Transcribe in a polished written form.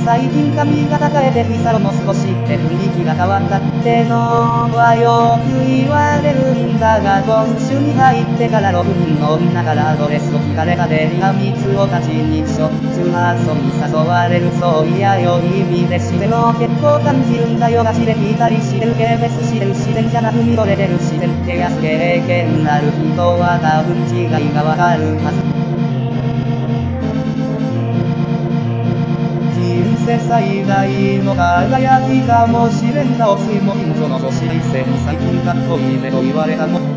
最近髪型変えてピサロも少しって雰囲気が変わったってのはよく言われるんだが、今週に入ってから6人の女からドレスを聞かれたデリが3つを立ちにしょっちゅう遊びに誘われる。そういや良い意味で自然を結構感じるんだよ。ガチで聞いたりしてる。軽蔑してる。自然じゃなく見とれてる。自然ってやつ経験なる人は多分違いがわかるはず。人生最大の輝きかもしれんな。おついも近所の女子大生に最近かっこいいねと言われたの。